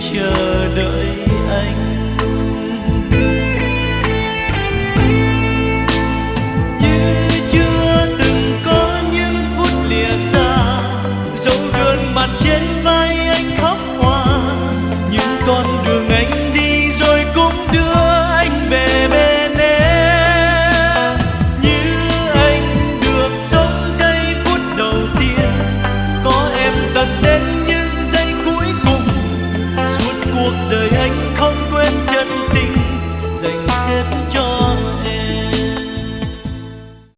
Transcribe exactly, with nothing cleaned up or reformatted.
chờ đợi anh. Như chưa từng có những phút lìa xa, dấu gương mặt trên vai anh khóc hoa, những con đường anh đi rồi cũng đưa